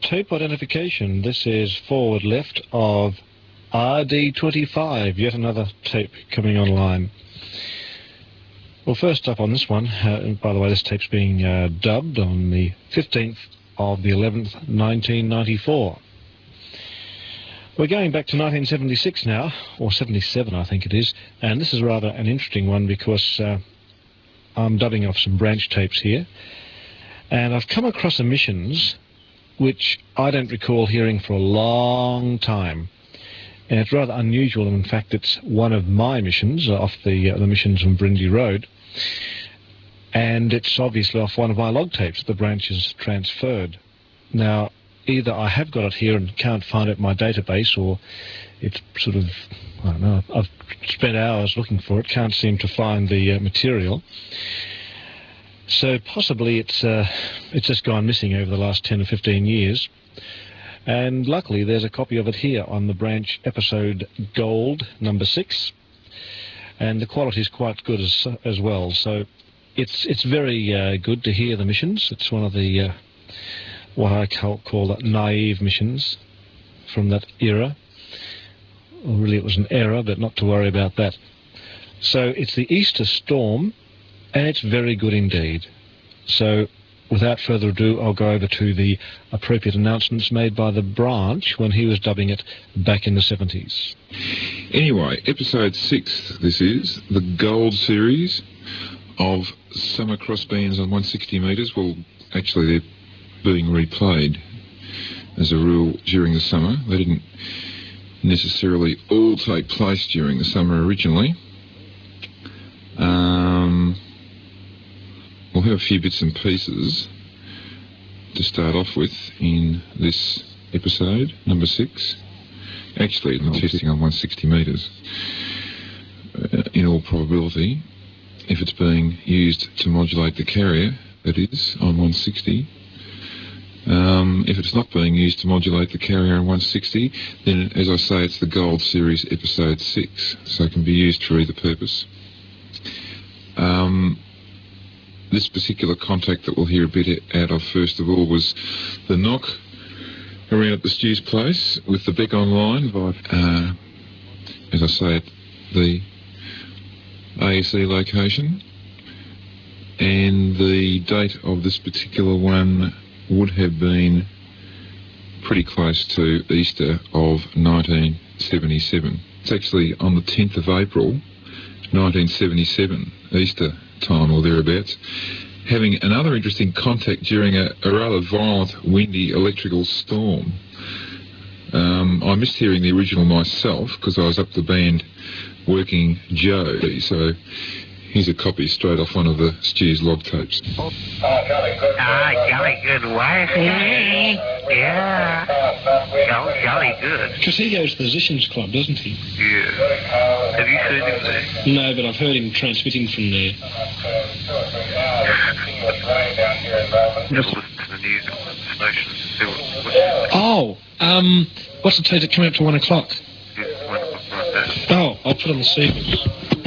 tape identification. This is forward left of RD25, yet another tape coming online. Well, first up on this one, and by the way, this tape's being dubbed on the 15th of the 11th, 1994. We're going back to 1976 now, or 77 I think it is, and this is rather an interesting one because I'm dubbing off some branch tapes here, and I've come across emissions which I don't recall hearing for a long time. And it's rather unusual, and in fact it's one of my missions off the missions on Brindley Road, and it's obviously off one of my log tapes the branch is transferred. Now, either I have got it here and can't find it in my database, or it's sort of, I don't know, I've spent hours looking for it, can't seem to find the material. So possibly it's just gone missing over the last 10 or 15 years. And luckily there's a copy of it here on the branch episode Gold number 6, and the quality is quite good as well. So it's very good to hear the missions. It's one of the what I call that naive missions from that era. Well, really it was an error, but not to worry about that. So it's the Easter Storm, and it's very good indeed. So without further ado, I'll go over to the appropriate announcements made by the branch when he was dubbing it back in the 70s. Anyway, episode 6, this is the Gold series of summer cross bands on 160 metres. Well, actually they're being replayed as a rule during the summer. They didn't necessarily all take place during the summer originally. We'll have a few bits and pieces to start off with in this episode, number 6. Actually, I'm testing on 160 metres, in all probability, if it's being used to modulate the carrier, that is, on 160. If it's not being used to modulate the carrier on 160, then, as I say, it's the Gold Series episode 6, so it can be used for either purpose. This particular contact that we'll hear a bit out of first of all was the knock around at the Stew's place with the Beck online by, as I say, at the ASE location. And the date of this particular one would have been pretty close to Easter of 1977. It's actually on the 10th of April 1977, Easter time or thereabouts, having another interesting contact during a rather violent, windy electrical storm. I missed hearing the original myself because I was up the band working Joe, so here's a copy straight off one of the Stew's log tapes. Jolly good wife, eh? Yeah. Jolly good. Because he goes to the Musicians Club, doesn't he? Yeah. Have you heard him there? No, but I've heard him transmitting from there. Just listen to the news on the station. What's the tape that came up to 1 o'clock? Yeah, 1 o'clock right there. Oh, I'll put on the sequence.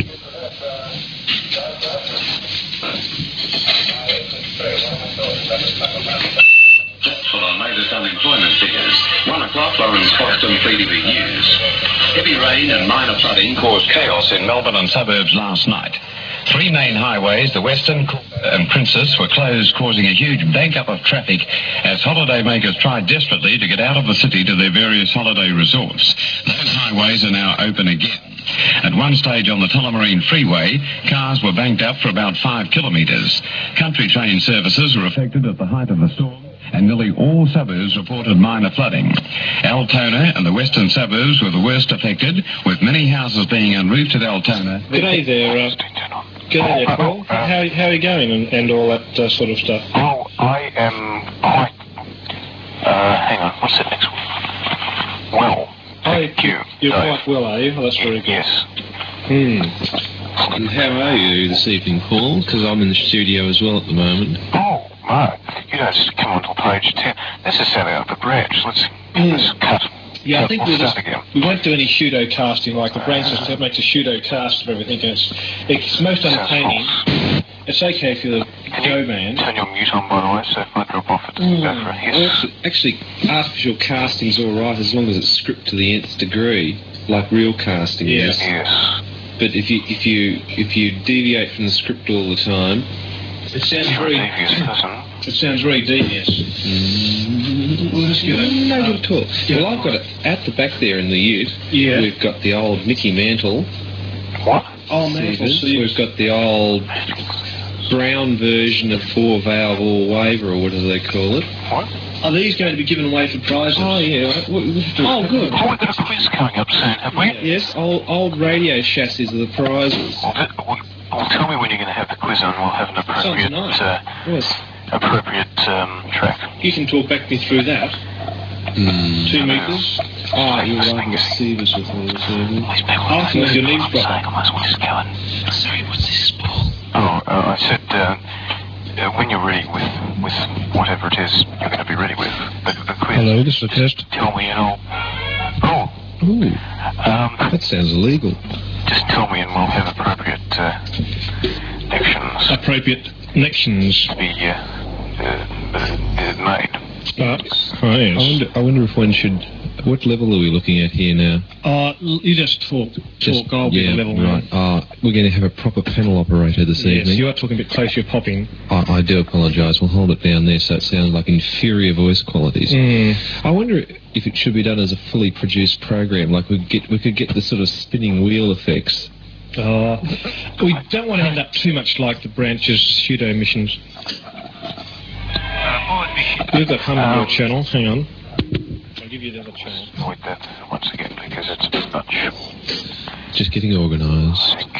For our latest unemployment figures, 1 o'clock Lawrence Boston PTV News. Heavy rain and minor flooding caused chaos in Melbourne and suburbs last night. 3 main highways, the Western and Princess, were closed, causing a huge bank-up of traffic as holidaymakers tried desperately to get out of the city to their various holiday resorts. Those highways are now open again. At one stage on the Tullamarine Freeway, cars were banked up for about 5 kilometres. Country train services were affected at the height of the storm, and nearly all suburbs reported minor flooding. Altona and the western suburbs were the worst affected, with many houses being unroofed at Altona. G'day there, Paul. How are you going and all that sort of stuff? Well, I am quite... hang on, what's that next one? Well, thank you. You're quite well, are you? Oh, that's very good. Yes. And how are you this evening, Paul? Because I'm in the studio as well at the moment. Oh, Mark, you don't just come on to page 10. This is set out the branch. Let's cut. Yeah, I think we again. won't do any pseudo casting like the branch just makes a pseudo cast of everything. It's most entertaining. It's okay if you're the Can go you man. turn your mute on, by the way, so if I drop off, it doesn't go for a hiss. Actually, artificial casting's all right as long as it's script to the nth degree, like real casting is. Yes. But if you deviate from the script all the time, It sounds You're a very. devious person. It sounds very devious. We'll just get it. no, not at all. Well, I've got it at the back there in the ute. Yeah. We've got the old Mickey Mantle. What? Oh, man. Sievers. We've got the old brown version of 4-valve all-waver, or what do they call it? What? Are these going to be given away for prizes? Oh, yeah. Oh, good. Oh, we've got a quiz coming up soon, have we? Yes, old radio chassis are the prizes. Well, tell me when you're going to have the quiz on. We'll have an appropriate, Yes. appropriate track. You can talk back me through that. 2 metres. Ah, you're right, the Sievers with all the Sievers. I think your knees I'm saying I might as well just go in. Sorry, what's this, Paul? Oh, I said when you're ready with whatever it is you're going to be ready with the quiz. Hello, this is a test. Tell me and I'll. Oh. Ooh, that sounds illegal. Just tell me and we'll have appropriate connections Appropriate connections. to be made. Oh, yes. I wonder if one should. What level are we looking at here now? You just talk. I'll be the level right. one. We're going to have a proper panel operator this Yes, evening. you are talking a bit close. You're popping. I do apologise. We'll hold it down there so it sounds like inferior voice qualities. I wonder if it should be done as a fully produced program, like we could get the sort of spinning wheel effects. We don't want to end up too much like the branch's pseudo missions. You've got hum on your channel. Hang on. I'll give you the other channel. Avoid that once again because it's a bit much. Just getting organised. Sick.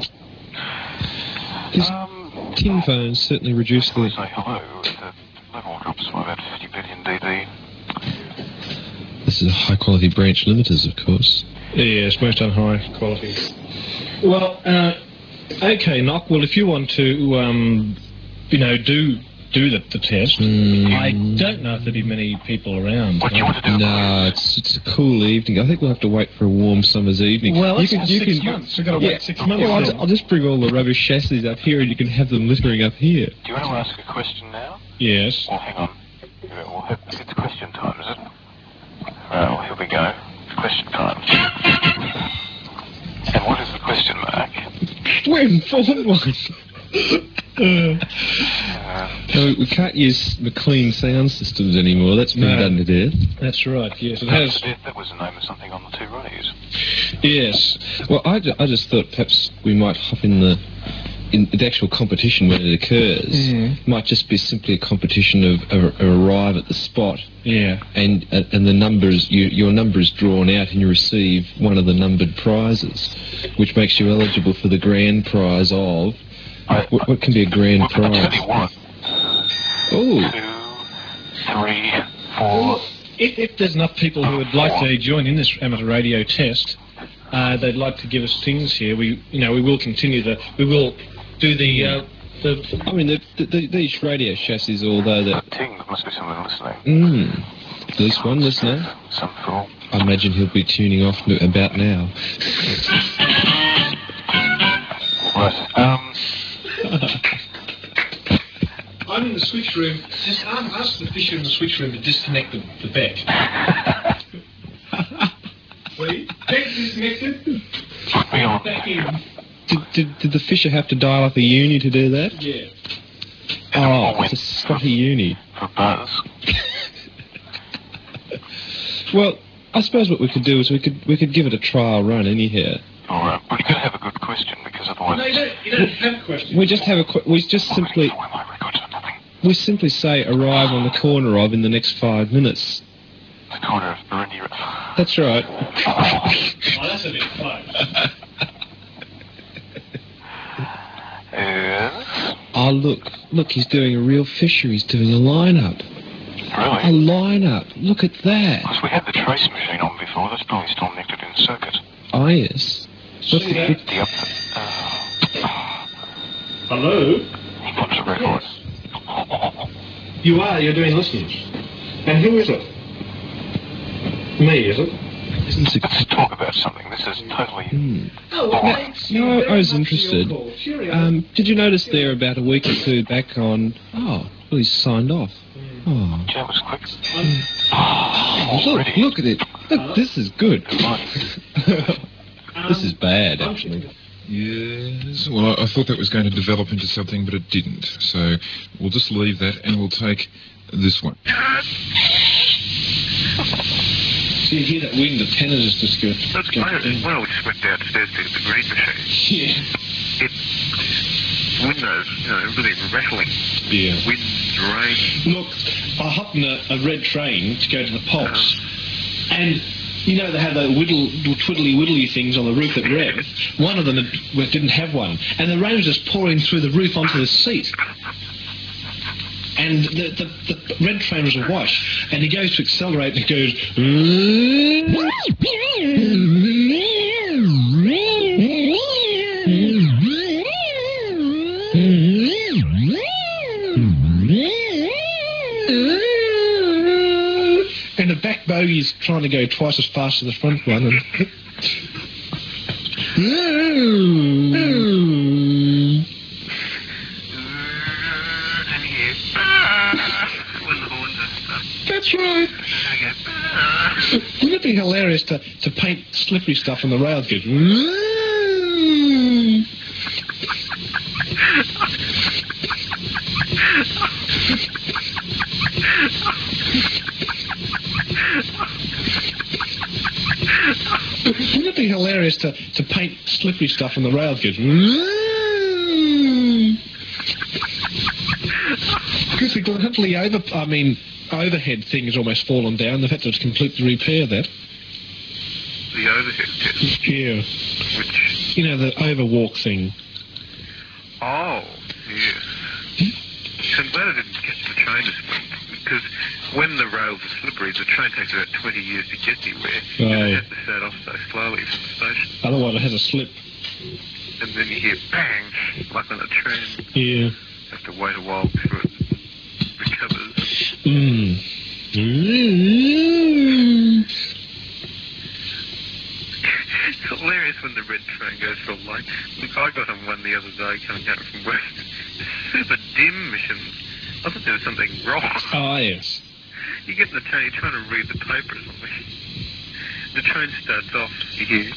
These tin phones certainly reduce I the... say hello. The level drops by about 50 billion dB. This is a high-quality branch limiters, of course. Yes, most on high quality. Well, okay, Knock. Well, if you want to, do the test. I don't know if there'll be many people around. What do you want to do? No, it's a cool evening. I think we'll have to wait for a warm summer's evening. Well, it's 6 months. We've got to wait 6 months. Well, then. I'll just bring all the rubbish chassis up here and you can have them littering up here. Do you want to ask a question now? Yes. Well, hang on. It's question time, is it? Well, here we go. It's question time. And what is the question, Mark? When Form 1? No, we can't use McLean sound systems anymore. That's been done to death. That's right, yes. It has. That was the name of something on the two Ronnies. Yes. Well, I just thought perhaps we might hop in the actual competition when it occurs. Might just be simply a competition of arrive at the spot. Yeah. And the numbers, your number is drawn out and you receive one of the numbered prizes, which makes you eligible for the grand prize of... What can be a grand prize? I tell you what. Oh. 2, 3, 4... If there's enough people who would like to join in this amateur radio test, they'd like to give us things here. We will continue we will do the. I mean, these radio chassis, although that. Ting, there must be someone listening. At least one listener. Some fool. I imagine he'll be tuning off about now. Right. I'm in the switch room. Just ask the fisher in the switch room to disconnect the bet. Wait, bet disconnected. Put me on. Back in. Did the fisher have to dial up a uni to do that? Yeah. Oh, it's a spotty uni. For buzz. Well, I suppose what we could do is we could give it a trial run anyhow. All right. Well, you've got to have a good question because otherwise... No, you don't have questions. We just have we just simply... We simply say arrive on the corner of in the next 5 minutes. The corner of Burundi. That's right. Oh, that's a bit close. Yes. Oh, look, he's doing a real fisher. He's doing a line-up. Really? A line-up. Look at that. Because we had the trace machine on before. That's probably still connected in circuit. Oh, yes. Look, See that? The up... Hello? He wants a record. You're doing listens. And who is it? Me, is it? Let's talk about something. This is totally... I was interested. Did you notice there about a week or two back on... Oh, well, he's signed off. Oh, That was quick. look at it. Look, this is good. This is bad, actually. Yes. Well, I thought that was going to develop into something, but it didn't. So we'll just leave that and we'll take this one. So you hear that wind, the tenors just go... That's amazing. Well, we just went downstairs to the green machine. Yeah. It's windows, really rattling. Yeah. Wind, rain. Look, I hopped in a red train to go to the Pops, and you know they have those twiddly things on the roof that rev. One of them didn't have one, and the rain was just pouring through the roof onto the seat. And the red train was awash, and he goes to accelerate, and it goes... And the back bogey's trying to go twice as fast as the front one. And that's right. Wouldn't it be hilarious to paint slippery stuff on the rails? Goes... Wouldn't it be hilarious to paint slippery stuff on the rails? Goes... Because the gallantly overhead thing has almost fallen down. They've had to completely repair that. The overhead test. Yeah. Which? You know, the overwalk thing. Oh, yes. I'm glad I didn't catch the train this week, because when the rails are slippery, the train takes about 20 years to get anywhere. Oh. And it has to set off so slowly from the station. Otherwise it has a slip. And then you hear bang, like on a train. Yeah. Have to wait a while before it recovers. It's hilarious when the red train goes for a light. Look, I got on one the other day coming out from work. Super dim mission. I thought there was something wrong. Ah, yes. You get in the train, you're trying to read the paper or something. The train starts off, you hear...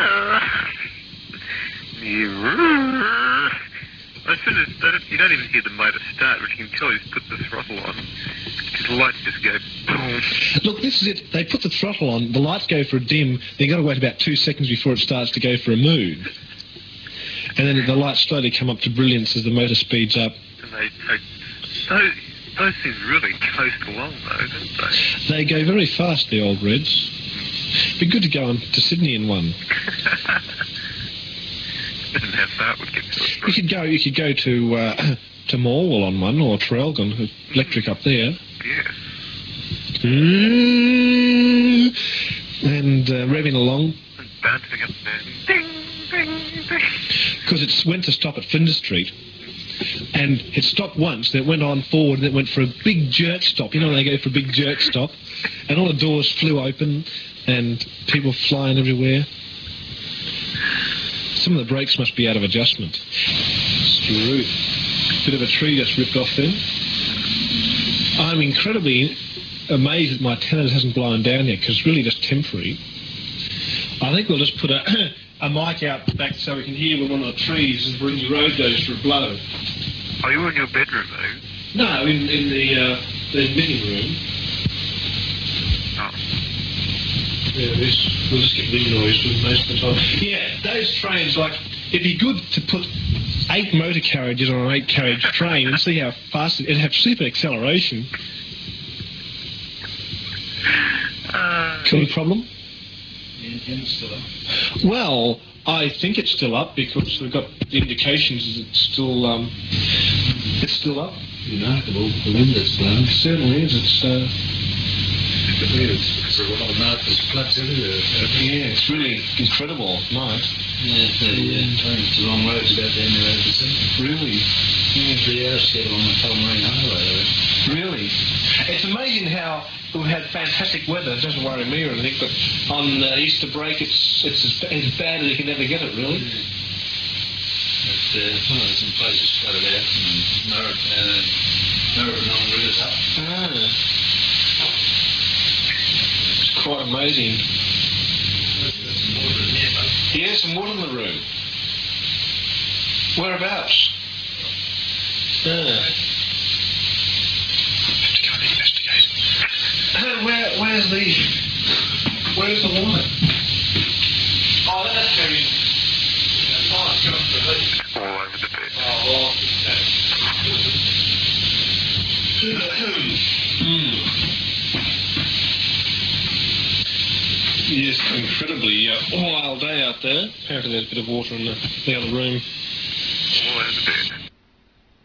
As soon as you don't even hear the motor start, but you can tell he's put the throttle on. The lights just go boom. Look, this is it. They put the throttle on, the lights go for a dim, then you've got to wait about 2 seconds before it starts to go for a move. And then the lights slowly come up to brilliance as the motor speeds up. And those things really coast along, though, don't they? They go very fast, the old Reds. Be good to go on to Sydney in one. Didn't have that would get to it. You could go to Morwell on one, or Traralgon, electric up there. Yes. And revving along. And bouncing up there. Ding, ding, ding. Because it went to stop at Flinders Street. And it stopped once, then it went on forward, and it went for a big jerk stop. You know when they go for a big jerk stop? And all the doors flew open, and people flying everywhere. Some of the brakes must be out of adjustment. Screw. Bit of a tree just ripped off then. I'm incredibly amazed that my tenant hasn't blown down yet, because it's really just temporary. I think we'll just put a mic out back so we can hear when one of the trees as the road goes for a blow. Are you in your bedroom, though? No, in the living room. Oh. Yeah, we'll just get wind noise most of the time. Yeah, those trains, like, it'd be good to put 8 motor carriages on an 8-carriage train and see how fast it'd have super acceleration. Any problem? Yeah, still up. Well, I think it's still up because we've got indications that it's still up. Remarkable, the wind is slow. It certainly is. It is, because there were a lot of markers, floods everywhere. Yeah, it's really incredible night. Yeah, it's a long road to go down there over the sea. Really? 3 hours to get along the Tullamarine Highway, I reckon. Really? It's amazing how we've had fantastic weather. It doesn't worry me or anything, but on Easter break it's as bad as you can ever get it, really. But, there's some places flooded out, and Maribyrnong River's up. It's quite amazing. There's some water in here, mate. Yeah, some water in the room. Whereabouts? Where's the water? Oh, that's very nice. All over the bed. Oh, well, yes, incredibly wild day out there. Apparently there's a bit of water in the other room. All over the bed.